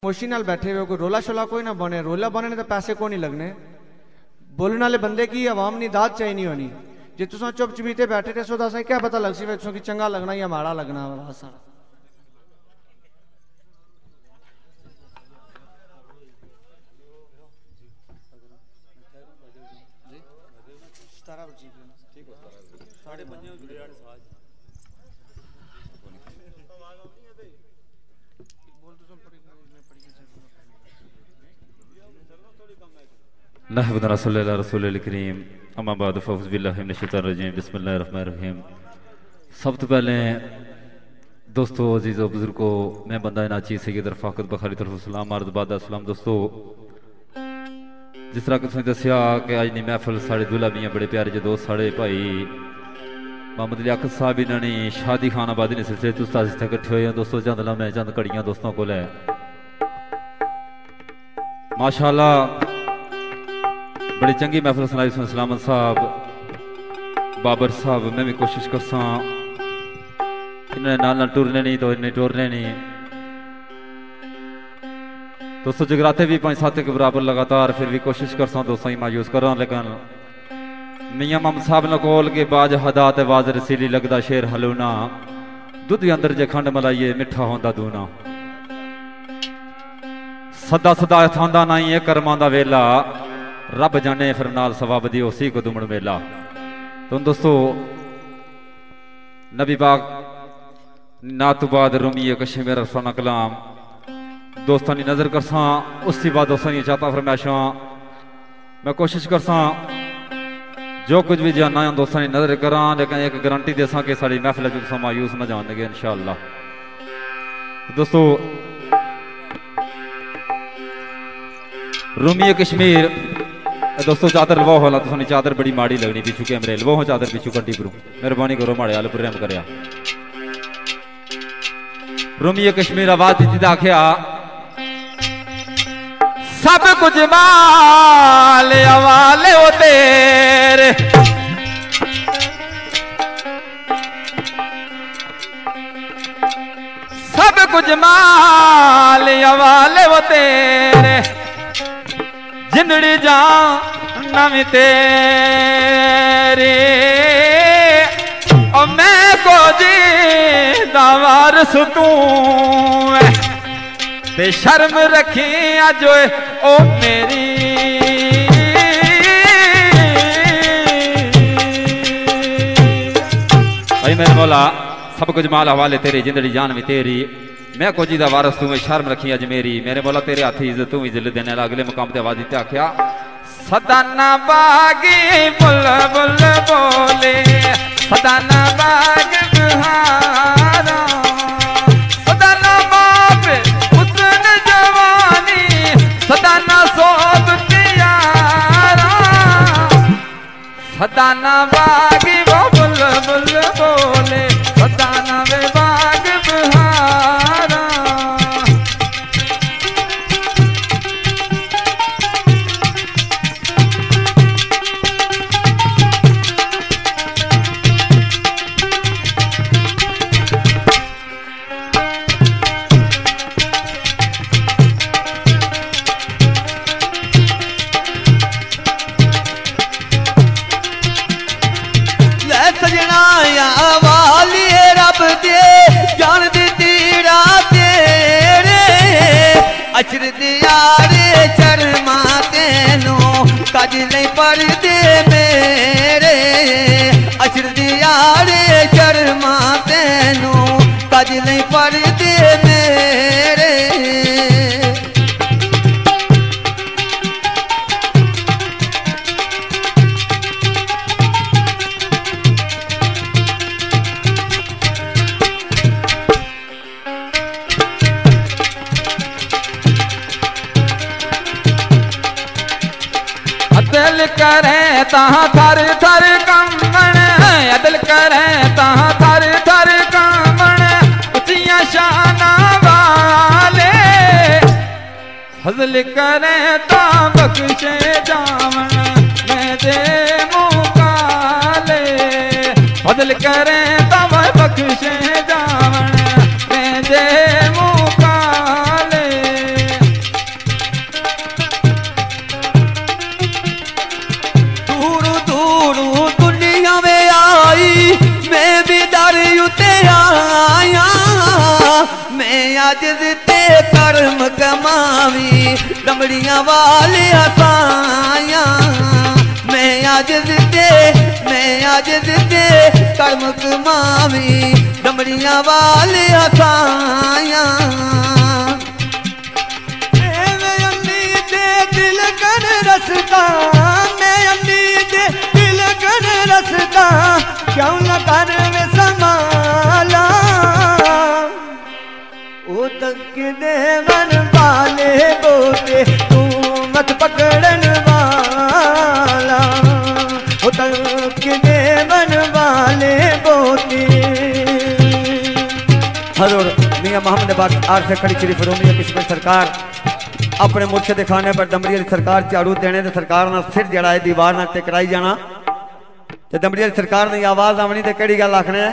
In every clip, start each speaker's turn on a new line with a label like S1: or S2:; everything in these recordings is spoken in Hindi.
S1: खामोशी नाल बैठे हुए कोई रोला शोला कोई ना बने, रोला बने तो पैसे को नहीं लगने। बोलने वाले बंदे की आवाम नी दाद चाहिए नहीं होनी। जे तुसा चुप चपीते बैठे थे सो दस क्या पता लग सी कि चंगा लगना या माड़ा लगना। सारा
S2: नहमद रसूलुल्लाह रसूलुल करीम अम्मा बाद फौज़ बिल्लाहि मिनश शैतानिर रजीम बिस्मिल्लाहिर रहमानिर रहीम। सब तो पहले दोस्तों अजीज़ो बुजुर्गो मैं बंदा नाची सैयद रफ़ाकत बखारी तरफ सलाम अर्ज़ बाद सलाम। दोस्तों जिस तरह कि तुसें दस्सिया कि अज दी महफिल साढ़े दूल्हा मियां बड़े प्यारे जे दोस्त साढ़े भाई मोहम्मद लियाकत साहब इन्होंने शादी खान आबादी ने सिलसिले तुस इत्थे इकट्ठे हुए हैं। दोस्तों चंद लम्हे चंद घड़ियां दोस्तों को है माशाअल्लाह बड़ी चंगी महफिल सुनाई। सलामत साहब बाबर साहब मैं भी कोशिश करसा इन्हें नाल टुरने नहीं तो इन्हें टुरने नहीं। दोस्तों जगराते भी 5-7 के बराबर लगातार फिर भी कोशिश करसा दोस्तों ही मायूस करा। लेकिन मियां मोहम्मद साहब ने कोल के बाज हदात वाज रसीली लगदा शेर हलूना दुध अंदर जे खंड मलाइए मिठा होंदा दूना सदा सदा थांदा नहीं है कर्मां दा वेला रब जाने फिर नाल सवाब दी उसी को दुमड़ मेला। तो दोस्तों नबी पाक नातु बाद रूमी कश्मीर अफसाना कलाम दोस्तों की नजर करसा उसकी बाद दोस्तों की चाहता फरमाइशा मैं कोशिश करसा जो कुछ भी जानना है दोस्तों की नजर करा। लेकिन एक गारंटी देसा कि साड़ी महफिल तुम मायूस न जाने इंशाअल्लाह। दोस्तों रूमी कश्मीर दोस्तों चादर लवाओ होला तुसानी चादर बड़ी माड़ी लगनी पिछू कैमरे लवाओ चादर पिछू कंटी करो मेहरबानी करो माड़े हाल प्रेम करया। रूमी कश्मीर आवाज दी आख्या सब कुछ माल हवाले हो तेरे सब कुछ माल हवाले हो तेरे जिंदड़ी जा नवी तेरी और मैं को जी दावार तू ते शर्म रखी अज ओ मेरी भाई मेरे मौला सब कुछ माल हवाले तेरी जिंदड़ी जान भी तेरी मैं को जी दा वारस तू शर्म रखी अज मेरी मेरे मौला तेरे हाथी इज्जत तू इज्जत देने अगले मुकाम ते आवाज दी आख्या सदाना बागी बुल बुल बोले सदाना बाग बहारा सदाना बाप हुस्न जवानी सदाना सोब प्यारा सदाना बागी वो बुल बुल बोले सदाना वे बाग बहारा
S3: अचर दियारे चरमा तेनू कज नहीं पड़ते मेरे अचर दियारे चरमा तेनू कज नहीं पड़ते मेरे
S2: दिल करे तहाँ थर थर कंगन दिल करे तहाँ थर थर कंगन उचिया शाना वाले फजल करे ता बख्शे जावन मैं दे मुकाले फजल करे ता बख्शे जावन मैं दे मुकाले
S3: दमड़ियां वाले हसाया मैं आज दे कर्म कमावी दमड़ियां वाले हसाया
S1: दिल कर रसता मैं अम्मी दे दिल कर रसता क्यों न कर में संभाला ओ तक देवन वाले बोते तू मत पकड़न वाला ओ तक देवन वाले बोते
S3: हजूर मियां मोहम्मद बाग आर से खड़ी श्री फरोमिया किस्मत सरकार अपने मुर्शद खाने पर दमड़ी वाली सरकार झाड़ू देने ते सरकार ना सिर जड़ा है दीवार ना टकराई जाना ते दमड़ी वाली सरकार ने आवाज आवनी ते केड़ी गल आखने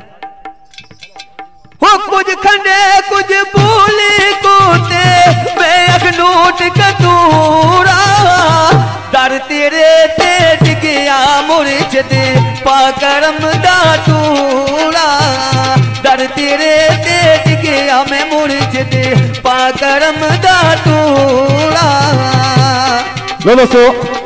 S3: हो कुछ खंडे कुछ भूले कोते मैं अखनूट कतूरा दर तेरे ते टिकिया मुर्शद पाकरम दा तूड़ा दर तेरे ते टिकिया मैं मुर्शद पाकरम दा तूड़ा
S2: लो दोस्तों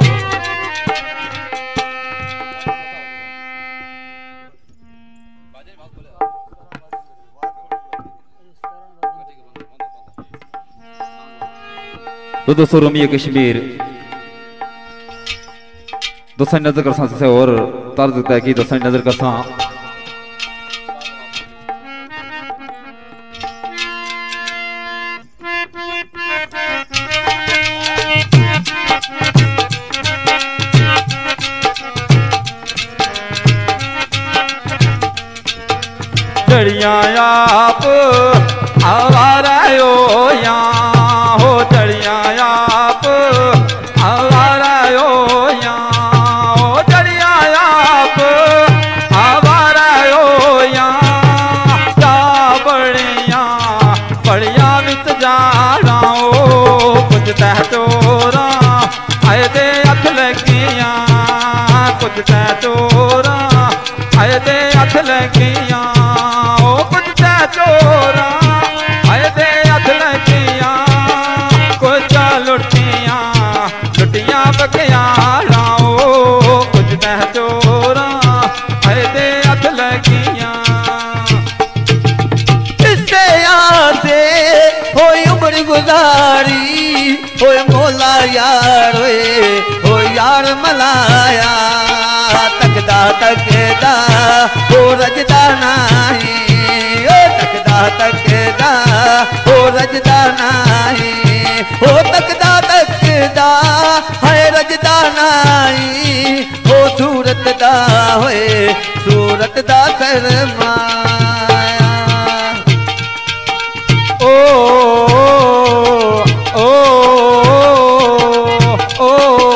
S2: दोस्तों रोमियो कश्मीर दोस्तों नजर कर से और तर्ज तय की दोस्तों नजर कर चढ़िया आप आवारा हो या हो चढ़िया आप आवारा हो या हो चढ़िया आप आवारा हो या क्या बढ़िया विच जा रहा हो कुछ तह चोरा आए दे अख लगिया कुछ तह चोरा आए दे अख लगिया चोरा आए दे अथ लगिया कुछ लुटिया बखियारा कुछ तह चोरा आए दे अथ लगिया
S3: इससे आते होई उम्र गुजारी होए मोला यार हो यार मलाया तकदा हो रजदा नहीं तकदा हो रजदा नाही हो तकदा है रजदा नाही हो सूरत दा होए सूरत दा सरमाया
S2: ओ ओ ओ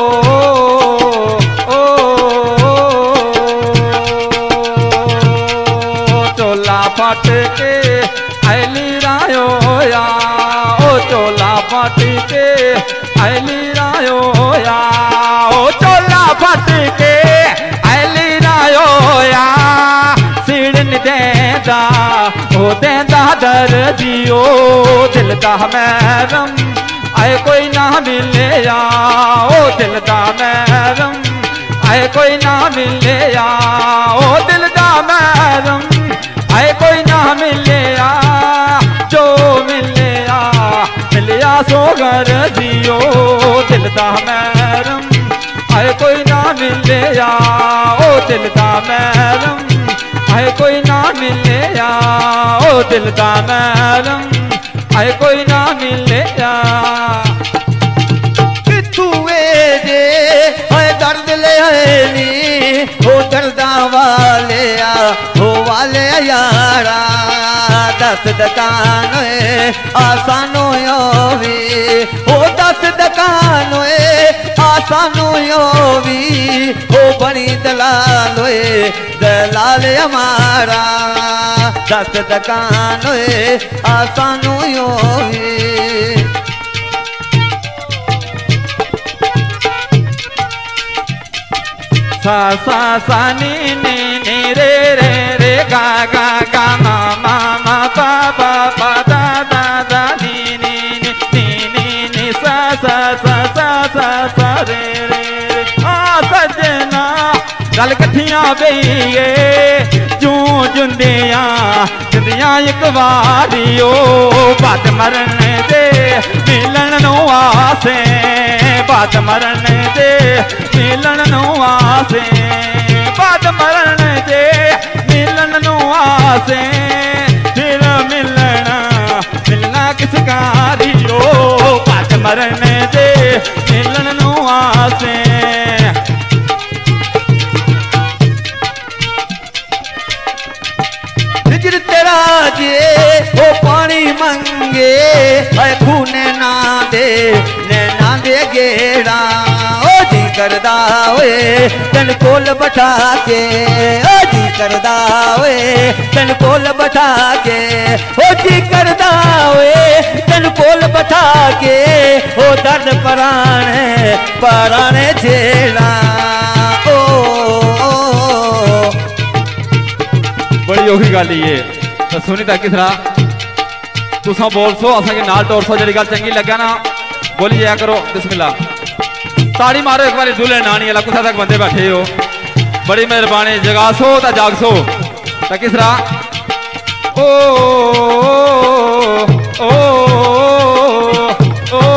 S2: चोला फट के आईली रायो या ओ चोला फट के आईली रायो या ओ चोला फट के आईली रायो या सिड़न देंदा ओ देंदा दर्जियो दिल दा महरम आए कोई ना मिले या ओ दिल दा महरम आए कोई ना मिले या ओ दिल दा महरम आए कोई ना मिले या जो मिले या सो घर जियो दिल दा महरम आए कोई ना मिले या ओ दिल दा महरम आए कोई ना मिले या ओ दिल दा महरम आए कोई ना मिले या
S3: किथुए दे आए दर्द ले नी हो दर्दा वाले हो वाले यारा दस दुकान आसानो योवी हो दस दुकान आसानो योवी हो बड़ी दलाल दलाल हमारा दस दुकान आसानो योवी
S2: सा सा सा नी नी नी रे रे रे गा गा गा मा मा मा पा पा पा दा दा दा नी नी नी नी नी नी सा सा सा सा सा रे रे रे आ सजना गल कठियां बेइए जूं जुंदियां जुंदियां एक वारी ओ बात मरण दे मिलन नू आसे बात मरण दे मिलन नू आसे बात मरण दे मिलन नू आसे फिर मिलना मिलना किस कारी ओ बात मरण दे मिलन नू आसे
S3: हिजर तेरा जे ओ पानी मंगे ऐ खूने ना दे नैना दे गेड़ा ओ जी करदा ओए तन कोल बैठा के ओ जी करदा ओए तन कोल बैठा के ओ जी करदा ओए तन कोल बैठा के ओ दर्द पराने छेड़ा
S2: बड़ी औखी गल ये तो सुनीता किस तरह तुसा बोल सो असा के नाल टोर सो जी गल चंगी लगे ना बोली जाया करो बिस्मिल्लाह ताड़ी मारो एक बार दूल्हे नानी वाला कुछ तक बंदे बैठे हो बड़ी मेहरबानी जगा सो तो जाग सो तो किस तरह ओ ओ ओ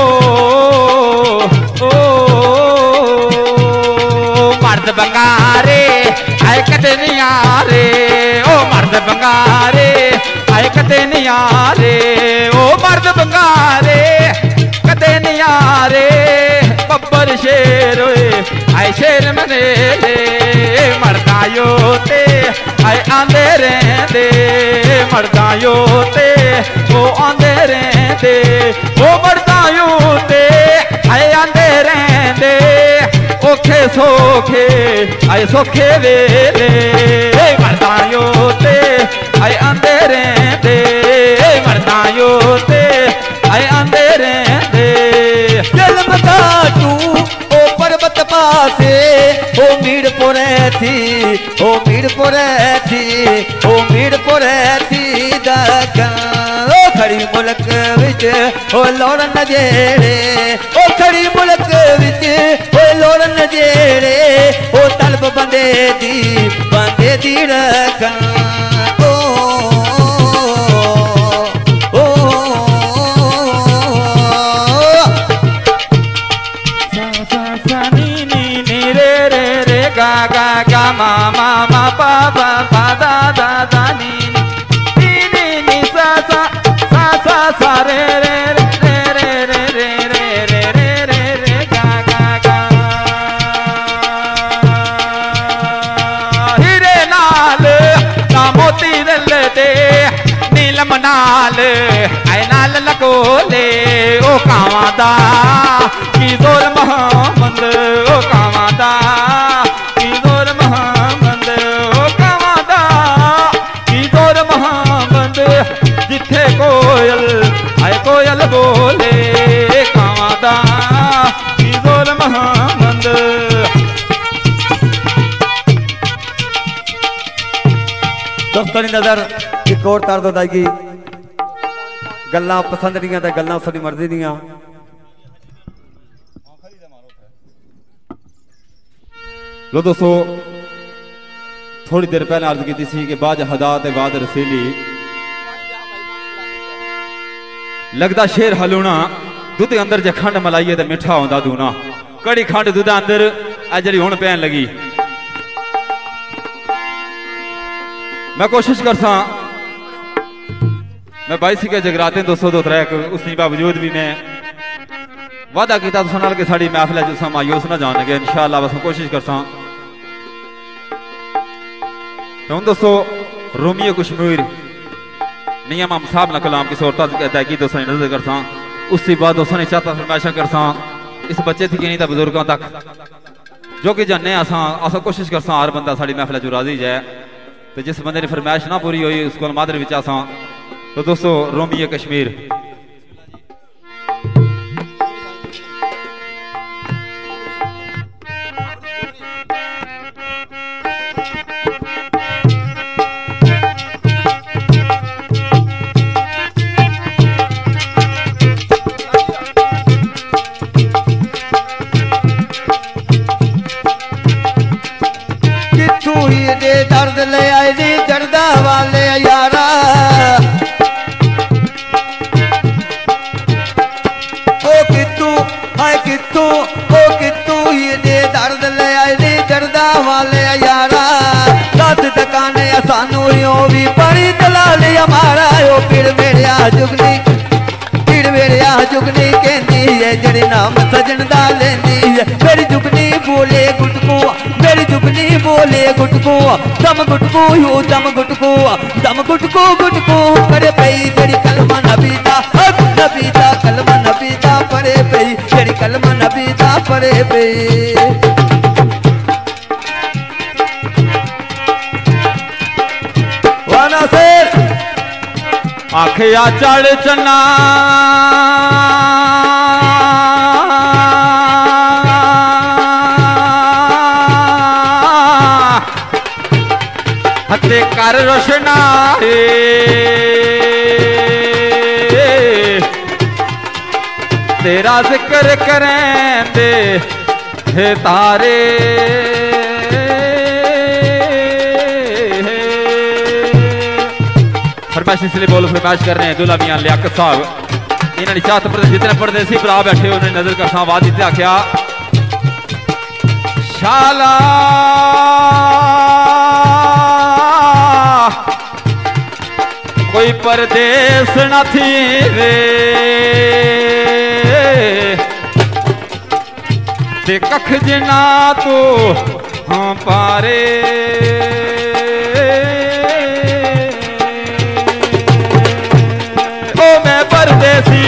S2: मर्द बंगारे आए कटे नहीं आ रे ओ मर्द बंगारे आए कते नहीं आ रे ओ मर्द बंगारे कते नहीं आ रे बब्बर शेर आए शेर मने ले मरदायो ते आए आंदे रहंदे मरदायो ते ओ आंदे रहंदे ओ मरदायो ते आए आंदे रहंदे ओखे सोखे आए सोखे वेले मरदायो ते आए आंदे रहंदे मरदायो ते आए आंदे रहंदे
S3: जन्म काटू ओ पर्वत पासे ओ मीरपुरे थी ओ मीरपुरे थी ओ मीरपुरे थी दखन ओ खड़ी मुल्क विच ओ लोड़न जेड़े ओ खड़ी मुल्क विच ओ लोड़न जेड़े ओ तलब बंदे दी रखन
S2: गा गा गा मा मा मा पा पा पा दा दा दा नी नी नी नी सा सा सा सा सा रे रे रे रे रे रे रे रे रे रे रे गा गा गा हीरे नाल ना मोती दिल दे नीलम नाल आए नाल लकोले ओ कावां दा की जोर मोहम्मद ओ कावां दा जिथे कोयल आए कोयल बोले कांदा जोर मोहम्मद
S3: दोस्तों की नजर एक और तार दो दाएगी गल्लां पसंद दियां ते गल्लां उसकी मर्जी दियां
S2: लो दोस्तों थोड़ी देर पहले अर्ज की थी कि बाज हदा ते बाद रसीली लगदा शेर हलूना दुध अंदर जे खंड मलाइए तो मिठा होंदा दूना कड़ी खंड दुध अंदर अज जी हुण पैन लगी मैं कोशिश करसा मैं 22 के जगराते 202 ट्रैक उसके बावजूद भी मैं वादा किया तुसां कि साड़ी महफिल तुसां मायूस ना जान लगे इंशाअल्लाह बस कोशिश करसा तो हुण दोस्तों रोमियो कश्मीर मियां इमाम साहब ना कलाम की सूरत अदायगी दोस्तों नजर करसा उसके बाद दोस्तों ने चाहता फरमाइशा करसा इस बच्चे थी नहीं बुजुर्गों तक जो कि जाने असा कोशिश करसा हर बंदा साड़ी महफिल जो राजी जाए तो जिस बंदे ने फरमाइश ना पूरी हुई उसको मादर विच आसा तो दोस्तों रोमियो कश्मीर
S3: ले आए नी दर्दा वाले यारा ओ कितू हाय कितू ओ कितू ये दे दर्द ले आए नी दर्दा वाले यारा दस टकाने सानू यो भी बड़ी दलाल हमारा ओ पीड़ मेरे जुगनी पीड़ मेरे जुगनी कहती है जड़े नाम सजन दा लेंदी है मेरी जुगनी बोले गुटकू मेरी जुगनी बोले गुटकू दम गुटकू यू दम गुटकू गुटकू करे पई जड़ी कलमा नबी दा कलमा नबी दा परे पई जड़ी कलमा नबी दा परे पई वाना शेर
S2: आखिया चढ़ चना हते कर रोशना तेरा जिक्र करें दे हे तारे फरमाइश इसलिए बोलो फरमाइश कर रहे हैं दुल्हा मियां लियाकत साहब इन्होंने चाहत पर जितने परदेसी भरा बैठे उन्हें नजर का आवाज दिता क्या शाला कोई परदेस न थी रे ते कख जिना तो हाँ पारे परदेसी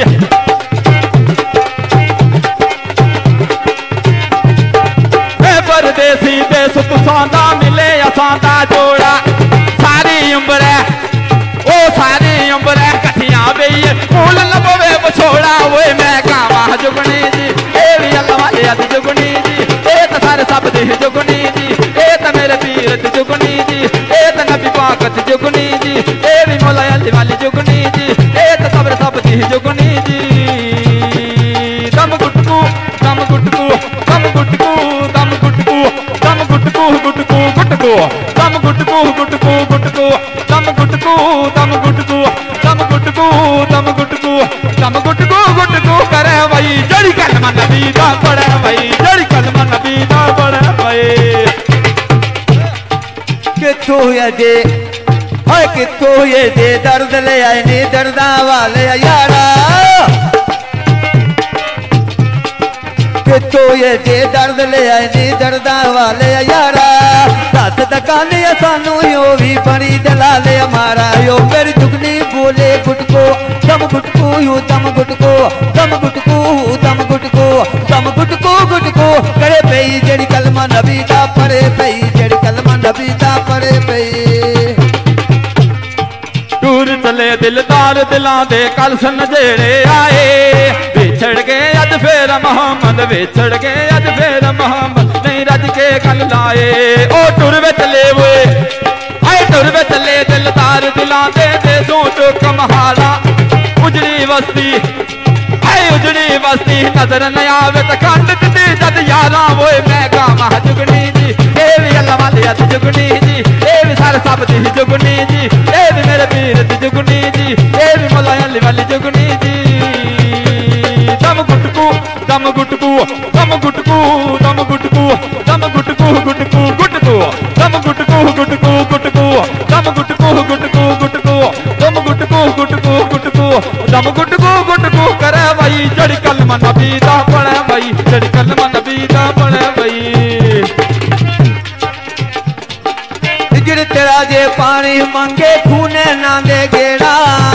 S2: मैं परदेसी देश तुसांदा मिले असांदा जोड़ा सारी उम्र ओ सारी उम्र कठिया बेई फूल लबवे बछोड़ा वो मैं गावा जुगनी जी ए भी अल्लाह वाले अद जुगनी जी ए त सारे सब दे जुगनी जी ए त मेरे पीरत जुगनी जी ए त नबी पाक जुगनी जी ए भी मौला अली वाली जुगनी जी ए त कब्र सब दी जुगनी जी दम गुटकू दम गुटकू दम गुटकू दम गुटकू दम गुटकू गुटकू गुटकू दम गुटकू गुटकू गुटकू दम गुटकू दम गुटकू दम गुटकू दम गुटकू दम गुटकू गुटकू करे भाई जड़ी कलमा नबी दा पड़े भाई जड़ी कलमा नबी दा पड़े भाई
S3: कितू ये दे हाय कितू ये दे दर्द ले आए नी दर्दा वाले यारा कितू ये दे दर्द ले आए नी दर्दा वाले यारा दस दुकाने सानू यो भी बड़ी दलाले हमारा यो मेरी जुगनी बोले गुटको दम गुटको यू दम गुटको दम गुटको दम गुटको दम गुटको गुटको करे पई जड़ी कलमा नबी दा परे पई जड़ी कलमा नबी दा परे पई
S2: टूर चले दिलदार दिलां दे कल सन जेड़े आए विछड़ गए अज फिर मोहम्मद विछड़ गए अज फिर मोहम्मद नहीं रज के गल लाए ओ टुर वे चले वे आए टुर वे चले दिलदार दिलां दे सोचो कमहारा उजड़ी बस्ती आए उजड़ी बस्ती नजर न आवे त खंड दी जद यारा वो मैं गावा जुगनी जी ए भी अल्लाह वाले अद जुगनी जी ए भी सारे सब दी जुगनी जी ए भी मेरे पीर दी जुगनी जी ए भी मौला अली वाली जुगनी जी दम गुटकू दम गुटकू दम गुटकू दम गुटकू दम गुटकू गुटकू गुटकू दम गुटकू गुटकू गुटकू दम गुटकू गुटकू गुटकू दम गुटकू गुटकू गुटकू दम गुटकू गुटकू करे भाई जड़ी कलमा नबी दा पड़े भाई जड़ी कलमा नबी दा पड़े भाई
S3: जिड़ तेरा जे पानी मंगे खूने ना दे गेड़ा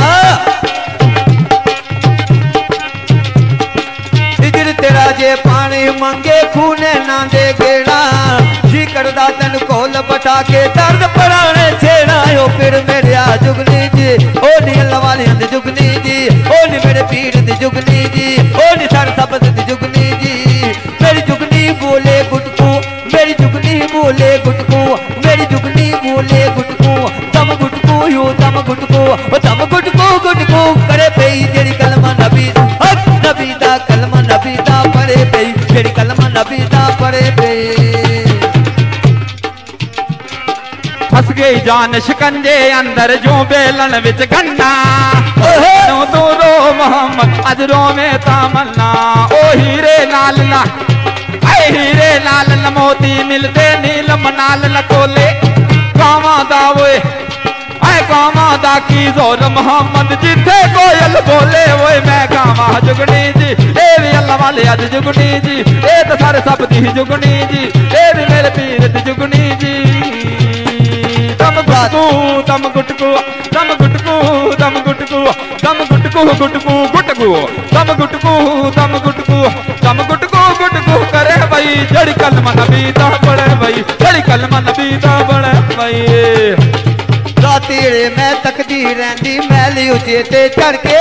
S3: जिड़ तेरा जे पानी मंगे खूने ना दे गेड़ा जी करदा तन कोल बटा के दर्द पराने छेड़ा ओ फिर मेरे आ जुगनी जी ओ नी अल्लाह वाले दी जुगनी जी ओ नी मेरे पीर दी जुगनी जी ओ नी सर सब दी जुगनी जी मेरी जुगनी बोले गुटकू मेरी जुगनी बोले गुटकू मेरी जुगनी बोले गुटकू दम गुटकू यू दम गुटकू दम गुटकू गुटकू करे पई जेड़ी कलमा नबी नबी दा कलमा नबी दा परे पई जेड़ी कलमा नबी दा परे पई
S2: फस गए के जान शिकंजे अंदर जो बेलन विच गन्ना तू रो मोहम्मद अज रो में तमन्ना ओ हीरे नाल ना हीरे नाल मोती मिलते नीलम नाल लकोले कावा दा ओए आए कावा दा की जोर मोहम्मद जिथे कोयल बोले ओए मैं गावा जुगनी जी ए भी अल्लाह वाले अज जुगनी जी ए तो सारे सब दी जुगनी जी ए भी मेरे पीर दी जुगनी जी दम गुटकू दम गुटकू दम गुटकू दम गुटकू दम गुटकू गुटकू गुटकू दम गुटकू दम गुटकू दम गुटकू गुटकू करे भाई जड़ी कलमा नबी दा पड़े भाई जड़ी कलमा नबी दा पड़े भाई
S3: रातीड़े मैं तकदी रहंदी मैली उचे ते चढ़ के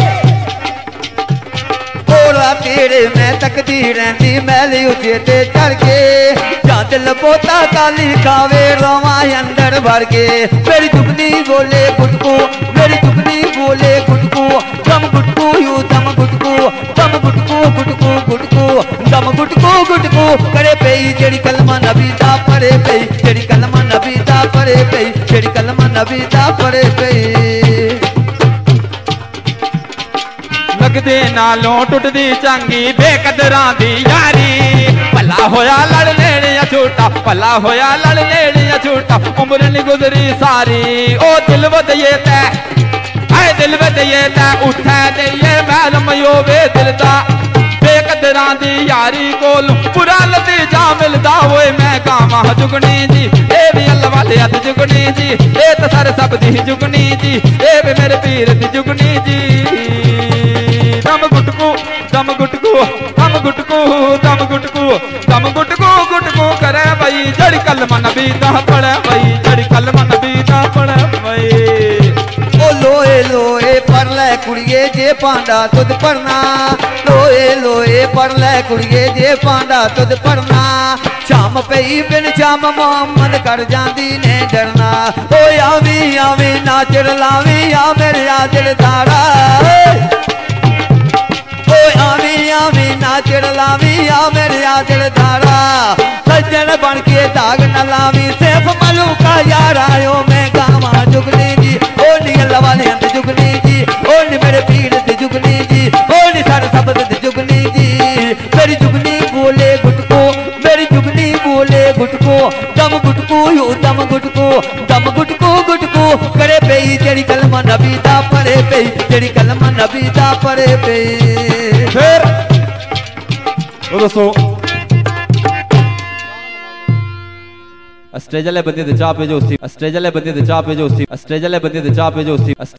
S3: रातीड़े मैं तकदी रहंदी मैली उचे ते चढ़ के जा दिल पोता काली खावे रोवा अंदर भर के मेरी दुगनी बोले गुटकू मेरी दुगनी बोले गुटकू दम गुटकू यू दम गुटकू दम गुटकू गुटकू गुटकू दम गुटकू गुटकू करे पई जेड़ी कलमा नबी दा पड़े पई जेड़ी कलमा नबी दा पड़े पई जेड़ी कलमा नबी दा पड़े पई
S2: लगदे नालों टुटदी चंगी बेकदरां दी यारी भला होया लड़ लेने झूठा भला होया लड़ लेने झूठा उम्र नी गुजरी सारी ओ दिल वदये तै आए दिल वदये तै उठै दे मैलम योवे दिल दा बेकदरां दी यारी कोल बुरा नतीजा मिलदा होए मैं गावां जुगनी जी ए भी अल्लाह वाले अद जुगनी जी ए तो सारे सब दी जुगनी जी ए भी मेरे पीर दी जुगनी जी दम गुटकू दम गुटकू दम गुटकू दम गुटकू दम गुटकू गुटकू करे भाई जड़ी कलमा नबी दा पड़े भाई जड़ी कलमा नबी दा पड़े भाई
S3: ओ लोए लोए पर ले कुड़िए जे पांडा तुद पढ़ना लोए लोए पर ले कुड़िए जे पांडा तुद पढ़ना शाम पई बिन शाम मोहम्मद कर जांदी ने डरना ओ आवी आवी नाचर लावी आ मेरे आ दिल तारा आवी आवी नाचर लावी आ मेरे आ दिल धारा सज्जन बन के दाग न लावी सिर्फ मलूका यार आयो मैं गावा जुगनी जी ओ नी अल्लाह वाले अंत जुगनी जी ओ नी मेरे पीर दी जुगनी जी ओ नी सारे सब दी जुगनी जी मेरी जुगनी बोले गुटको मेरी जुगनी बोले गुटको दम गुटको यू दम गुटको दम गुटको गुटको करे पई जेड़ी कलमा नबी दा पड़े पई जेड़ी कलमा नबी दा पड़े पई
S2: फिर तो दोस्तों स्टेज वाले बंदे ते चाह पे जो सी स्टेज वाले बंदे ते चाह पे जो सी स्टेज वाले बंदे ते चाह पे जो सी